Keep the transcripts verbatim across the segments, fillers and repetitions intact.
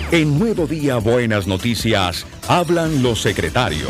En Nuevo Día Buenas Noticias, hablan los secretarios.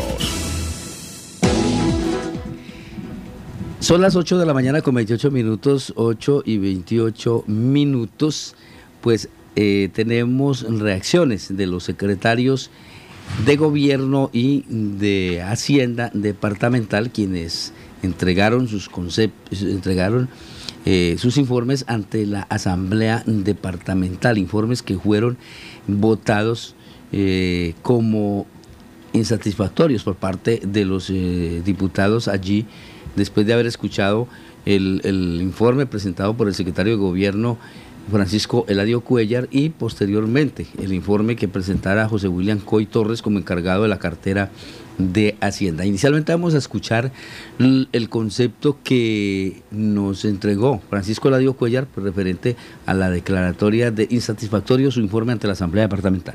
Son las ocho de la mañana con veintiocho minutos, ocho y veintiocho minutos. Pues eh, tenemos reacciones de los secretarios de Gobierno y de Hacienda Departamental, quienes entregaron sus conceptos, entregaron eh, sus informes ante la Asamblea Departamental, informes que fueron votados eh, como insatisfactorios por parte de los eh, diputados allí, después de haber escuchado el, el informe presentado por el secretario de Gobierno Francisco Eladio Cuéllar y posteriormente el informe que presentara José William Coy Torres como encargado de la cartera de Hacienda. Inicialmente vamos a escuchar el, el concepto que nos entregó Francisco Eladio Cuéllar referente a la declaratoria de insatisfactorio su informe ante la Asamblea Departamental.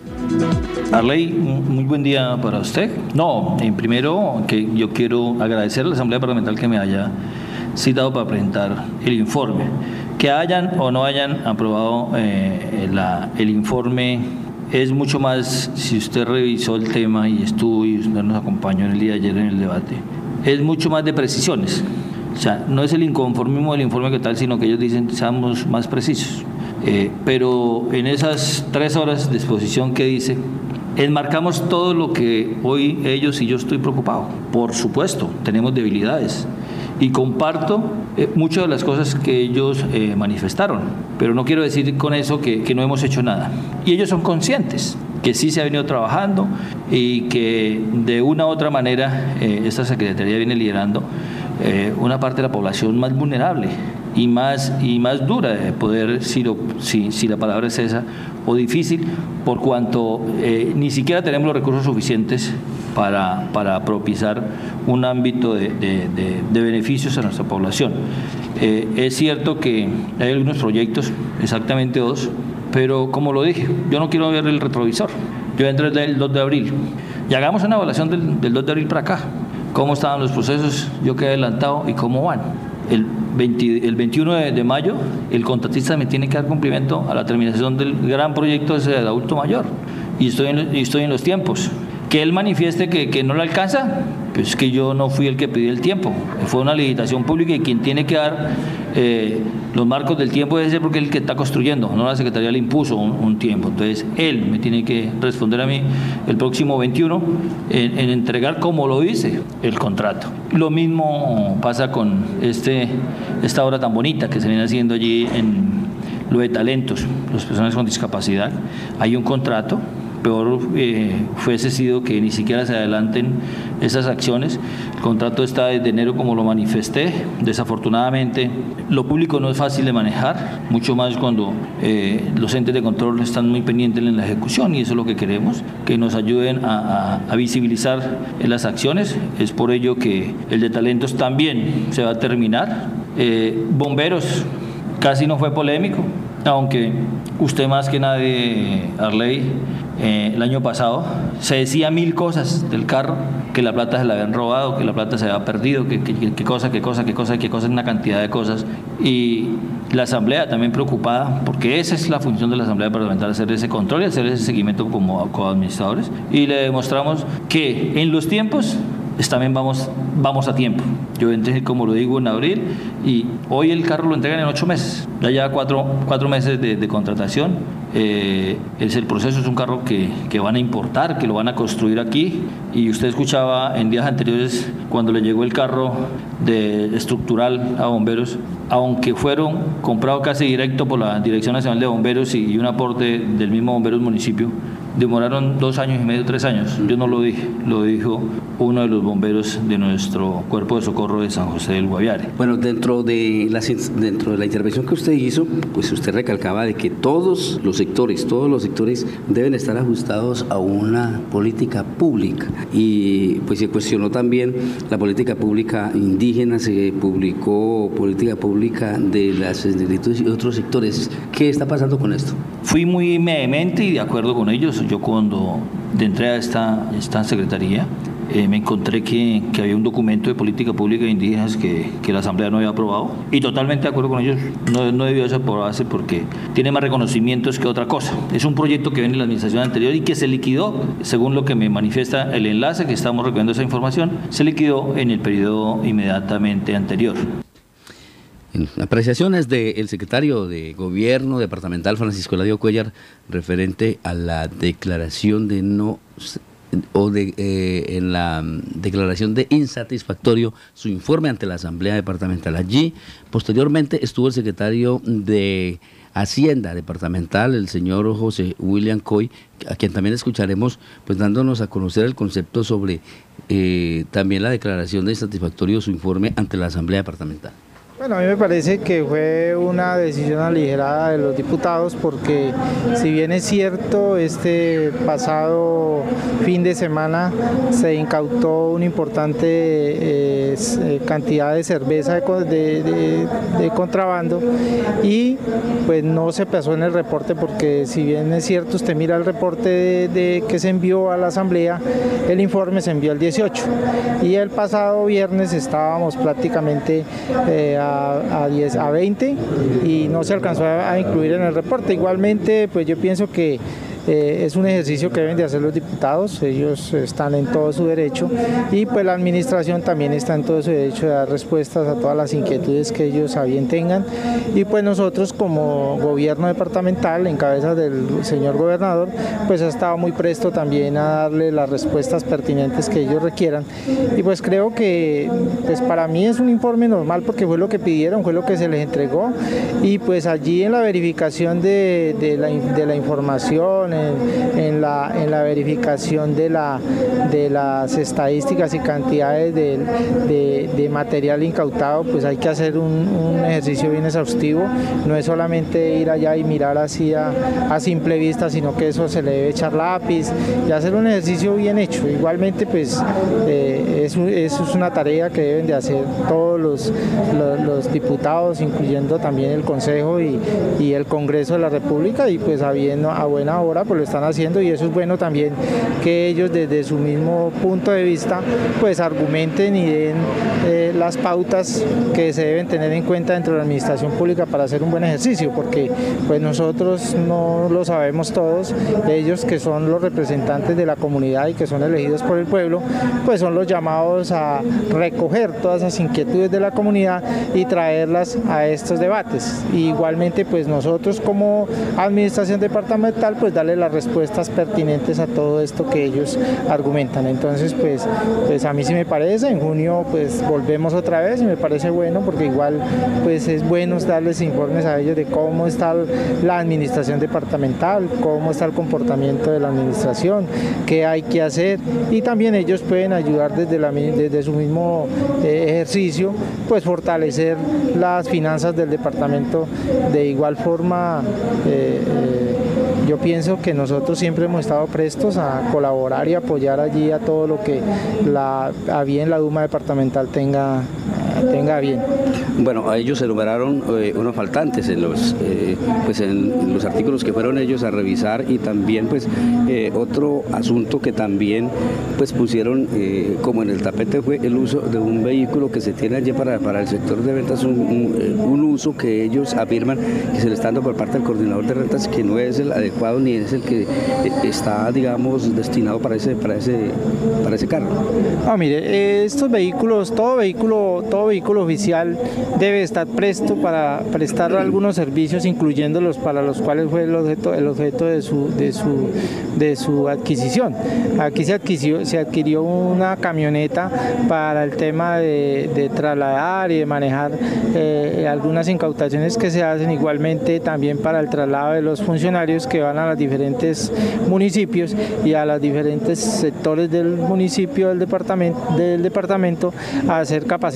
Arley, muy buen día para usted. No, en primero que yo quiero agradecer a la Asamblea Departamental que me haya citado para presentar el informe. Que hayan o no hayan aprobado eh, la, el informe es mucho más, si usted revisó el tema y estuvo y usted nos acompañó en el día de ayer en el debate, es mucho más de precisiones. O sea, no es el inconformismo del informe que tal, sino que ellos dicen seamos más precisos. Eh, pero en esas tres horas de exposición que dice, enmarcamos todo lo que hoy ellos y yo estoy preocupado. Por supuesto, tenemos debilidades y comparto eh, muchas de las cosas que ellos eh, manifestaron, pero no quiero decir con eso que, que no hemos hecho nada. Y ellos son conscientes que sí se ha venido trabajando y que de una u otra manera eh, esta Secretaría viene liderando eh, una parte de la población más vulnerable y más, y más dura de poder, si, lo, si, si la palabra es esa, o difícil, por cuanto eh, ni siquiera tenemos los recursos suficientes para, para propiciar un ámbito de, de, de, de beneficios a nuestra población. Eh, es cierto que hay algunos proyectos, exactamente dos, pero como lo dije, yo no quiero ver el retrovisor. Yo entré el dos de abril y hagamos una evaluación del, del dos de abril para acá. ¿Cómo estaban los procesos? Yo quedé adelantado y cómo van. El, veinte, el veintiuno de mayo el contratista me tiene que dar cumplimiento a la terminación del gran proyecto ese del adulto mayor y estoy en, y estoy en los tiempos. Que él manifieste que, que no le alcanza, pues que yo no fui el que pidió el tiempo, fue una licitación pública y quien tiene que dar eh, los marcos del tiempo debe ser porque él que está construyendo, no la Secretaría le impuso un, un tiempo. Entonces él me tiene que responder a mí el próximo veintiuno en, en entregar como lo dice el contrato. Lo mismo pasa con este, esta obra tan bonita que se viene haciendo allí en lo de talentos, las personas con discapacidad. Hay un contrato. Peor eh, fuese sido que ni siquiera se adelanten esas acciones. El contrato está desde enero, como lo manifesté. Desafortunadamente, lo público no es fácil de manejar, mucho más cuando eh, los entes de control están muy pendientes en la ejecución, y eso es lo que queremos, que nos ayuden a, a, a visibilizar las acciones. Es por ello que el de talentos también se va a terminar. Eh, bomberos, casi no fue polémico, aunque usted más que nadie, Arley, eh, el año pasado se decía mil cosas del carro, que la plata se la habían robado, que la plata se había perdido, que, que, que cosa, que cosa, que cosa, que cosa, una cantidad de cosas. Y la Asamblea también preocupada, porque esa es la función de la Asamblea Departamental, hacer ese control y hacer ese seguimiento como, como administradores. Y le demostramos que en los tiempos también vamos, vamos a tiempo. Yo entré, como lo digo, en abril y hoy el carro lo entregan en ocho meses. Ya lleva cuatro, cuatro meses de, de contratación. Eh, es el proceso, es un carro que, que van a importar, que lo van a construir aquí. Y usted escuchaba en días anteriores cuando le llegó el carro de estructural a bomberos, aunque fueron comprados casi directo por la Dirección Nacional de Bomberos y, y un aporte del mismo Bomberos Municipio, demoraron dos años y medio, tres años. Yo no lo dije, lo dijo uno de los bomberos de nuestro Cuerpo de Socorro de San José del Guaviare. Bueno, dentro de la, dentro de la intervención que usted hizo, pues usted recalcaba de que todos los sectores, todos los sectores deben estar ajustados a una política pública, y pues se cuestionó también la política pública indígena, se publicó política pública de las y otros sectores. ¿Qué está pasando con esto? Fui muy vehemente y de acuerdo con ellos. Yo cuando entré a esta, esta secretaría eh, me encontré que, que había un documento de política pública de indígenas que, que la Asamblea no había aprobado, y totalmente de acuerdo con ellos, no, no debió aprobarse porque tiene más reconocimientos que otra cosa. Es un proyecto que viene de la administración anterior y que se liquidó, según lo que me manifiesta el enlace que estamos recogiendo esa información, se liquidó en el periodo inmediatamente anterior. Apreciaciones del secretario de Gobierno departamental, Francisco Eladio Cuellar, referente a la declaración de no o de eh, en la declaración de insatisfactorio su informe ante la Asamblea Departamental. Allí, posteriormente, estuvo el secretario de Hacienda Departamental, el señor José William Coy, a quien también escucharemos, pues dándonos a conocer el concepto sobre eh, también la declaración de insatisfactorio su informe ante la Asamblea Departamental. Bueno, a mí me parece que fue una decisión aligerada de los diputados porque si bien es cierto, este pasado fin de semana se incautó una importante eh, cantidad de cerveza de, de, de, de contrabando y pues no se pasó en el reporte porque si bien es cierto, usted mira el reporte de, de que se envió a la Asamblea, el informe se envió el dieciocho y el pasado viernes estábamos prácticamente eh, a a diez, a veinte y no se alcanzó a incluir en el reporte. Igualmente, pues yo pienso que Eh, es un ejercicio que deben de hacer los diputados, ellos están en todo su derecho y pues la administración también está en todo su derecho de dar respuestas a todas las inquietudes que ellos a bien tengan y pues nosotros como gobierno departamental en cabeza del señor gobernador pues ha estado muy presto también a darle las respuestas pertinentes que ellos requieran y pues creo que pues para mí es un informe normal porque fue lo que pidieron, fue lo que se les entregó y pues allí en la verificación de, de, la, de la información En, en, la, en la verificación de, la, de las estadísticas y cantidades de, de, de material incautado, pues hay que hacer un, un ejercicio bien exhaustivo, no es solamente ir allá y mirar así a, a simple vista, sino que eso se le debe echar lápiz y hacer un ejercicio bien hecho. Igualmente, pues eh, eso, eso es una tarea que deben de hacer todos los, los, los diputados, incluyendo también el Consejo y, y el Congreso de la República, y pues habiendo a buena hora pues lo están haciendo y eso es bueno también que ellos desde su mismo punto de vista pues argumenten y den eh, las pautas que se deben tener en cuenta dentro de la administración pública para hacer un buen ejercicio porque pues nosotros no lo sabemos todos, ellos que son los representantes de la comunidad y que son elegidos por el pueblo pues son los llamados a recoger todas esas inquietudes de la comunidad y traerlas a estos debates. Y igualmente pues nosotros como administración departamental pues darle las respuestas pertinentes a todo esto que ellos argumentan. Entonces pues, pues a mí sí me parece, en junio pues volvemos otra vez y me parece bueno porque igual pues es bueno darles informes a ellos de cómo está la administración departamental, cómo está el comportamiento de la administración, qué hay que hacer y también ellos pueden ayudar desde, la, desde su mismo eh, ejercicio pues fortalecer las finanzas del departamento. De igual forma eh, eh, yo pienso que nosotros siempre hemos estado prestos a colaborar y apoyar allí a todo lo que la, a bien la Duma departamental tenga, tenga bien. Bueno, a ellos se enumeraron eh, unos faltantes en los, eh, pues en los artículos que fueron ellos a revisar y también pues eh, otro asunto que también pues pusieron eh, como en el tapete fue el uso de un vehículo que se tiene allí para, para el sector de ventas, un, un, un uso que ellos afirman que se le está dando por parte del coordinador de rentas que no es el adecuado ni es el que está, digamos, destinado para ese, para ese, para ese carro. Ah, mire, estos vehículos, todo vehículo, todo vehículo oficial debe estar presto para prestar algunos servicios, incluyéndolos para los cuales fue el objeto, el objeto de su, de su, de su adquisición. Aquí se adquirió, se adquirió una camioneta para el tema de, de trasladar y de manejar eh, algunas incautaciones que se hacen, igualmente también para el traslado de los funcionarios que van a los diferentes municipios y a los diferentes sectores del municipio, del departamento, del departamento a hacer capacitación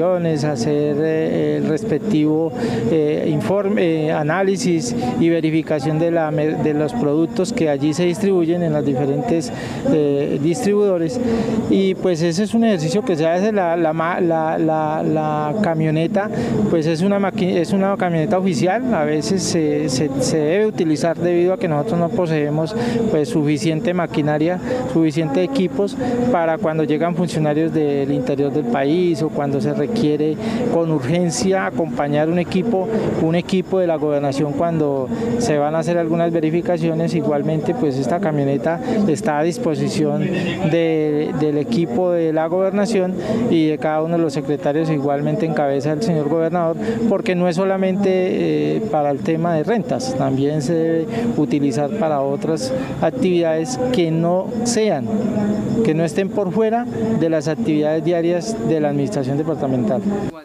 inspecciones, hacer eh, el respectivo eh, informe, eh, análisis y verificación de, la, de los productos que allí se distribuyen en los diferentes eh, distribuidores. Y pues ese es un ejercicio que se hace. La, la, la, la, la camioneta pues es una, es una camioneta oficial, a veces se, se, se debe utilizar debido a que nosotros no poseemos pues suficiente maquinaria, suficiente equipos para cuando llegan funcionarios del interior del país o cuando se requiere con urgencia acompañar un equipo, un equipo de la gobernación cuando se van a hacer algunas verificaciones. Igualmente pues esta camioneta está a disposición de, del equipo de la gobernación y de cada uno de los secretarios, igualmente en cabeza del señor gobernador, porque no es solamente eh, para el tema de rentas, también se debe utilizar para otras actividades que no sean, que no estén por fuera de las actividades diarias de la administración departamental.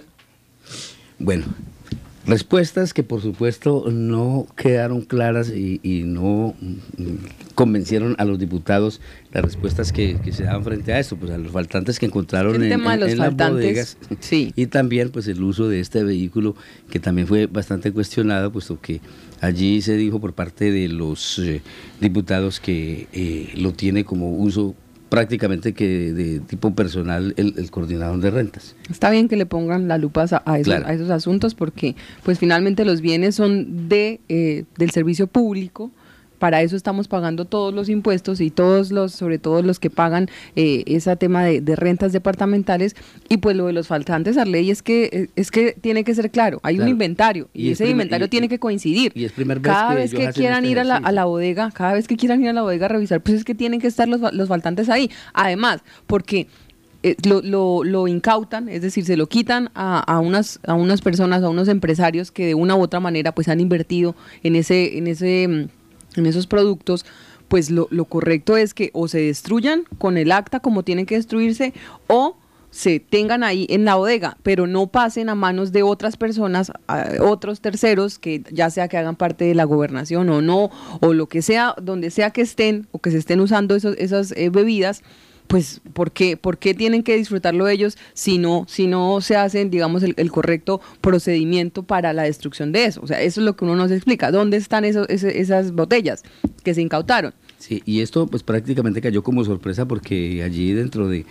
Bueno, respuestas que por supuesto no quedaron claras y, y no convencieron a los diputados, las respuestas que, que se daban frente a esto, pues a los faltantes que encontraron en, en, en las bodegas, sí. Y también pues el uso de este vehículo que también fue bastante cuestionado, puesto que allí se dijo por parte de los eh, diputados que eh, lo tiene como uso prácticamente que de tipo personal el, el coordinador de rentas. Está bien que le pongan la lupa a, a, esos, claro. a esos asuntos, porque pues finalmente los bienes son de eh, del servicio público. Para eso estamos pagando todos los impuestos y todos los, sobre todo los que pagan eh, ese tema de, de rentas departamentales. Y pues lo de los faltantes, Arley, es que es que tiene que ser claro, hay claro. un inventario y, y ese primer, inventario y, tiene que coincidir. Y es primer vez cada que vez que quieran este ir a la, a la bodega, cada vez que quieran ir a la bodega a revisar, pues es que tienen que estar los, los faltantes ahí. Además, porque eh, lo, lo, lo incautan, es decir, se lo quitan a, a unas a unas personas, a unos empresarios que de una u otra manera pues han invertido en ese en ese en esos productos. Pues lo, lo correcto es que o se destruyan con el acta como tienen que destruirse, o se tengan ahí en la bodega, pero no pasen a manos de otras personas, a otros terceros, que ya sea que hagan parte de la gobernación o no, o lo que sea, donde sea que estén, o que se estén usando esos, esas eh, bebidas. Pues, ¿por qué, ¿por qué tienen que disfrutarlo ellos si no, si no se hacen, digamos, el, el correcto procedimiento para la destrucción de eso? O sea, eso es lo que uno nos explica. ¿Dónde están esos, esas botellas que se incautaron? Sí, y esto pues prácticamente cayó como sorpresa, porque allí dentro de,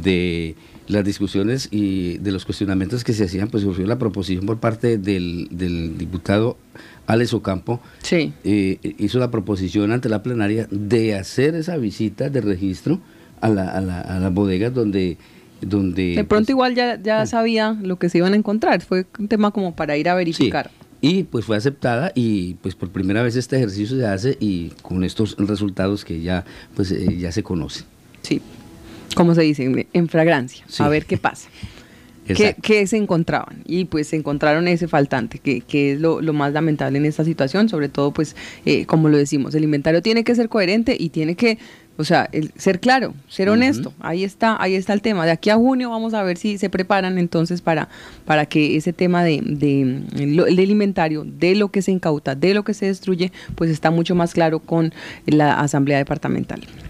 de las discusiones y de los cuestionamientos que se hacían, pues surgió la proposición por parte del, del diputado Alex Ocampo. Sí. Eh, hizo la proposición ante la plenaria de hacer esa visita de registro a la, a la, a las bodegas donde donde de pronto pues, igual ya, ya sabía lo que se iban a encontrar, fue un tema como para ir a verificar. Sí, y pues fue aceptada, y pues por primera vez este ejercicio se hace, y con estos resultados que ya pues eh, ya se conocen. Sí, como se dice, en fragancia, sí. A ver qué pasa. ¿Qué, ¿Qué se encontraban? Y pues se encontraron ese faltante, que, que es lo, lo más lamentable en esta situación, sobre todo pues, eh, como lo decimos, el inventario tiene que ser coherente y tiene que, o sea, el, ser claro, ser honesto. Uh-huh. Ahí está, ahí está el tema. De aquí a junio vamos a ver si se preparan entonces para, para que ese tema de, de, de del inventario, de lo que se incauta, de lo que se destruye, pues está mucho más claro con la Asamblea Departamental.